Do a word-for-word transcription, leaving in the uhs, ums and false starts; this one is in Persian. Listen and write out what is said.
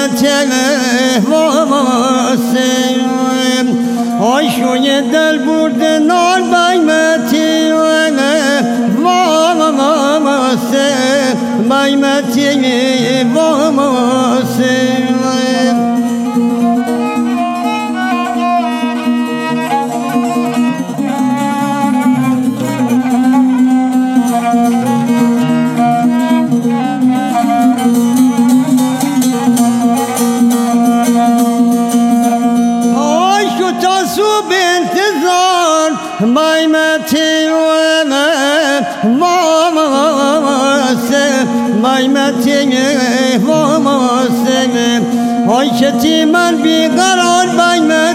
متله واسم های شوی دل برد نال بای متله واسم بای متله واسم بای متله واسم بای متله واسم های شتی من بیقرار بای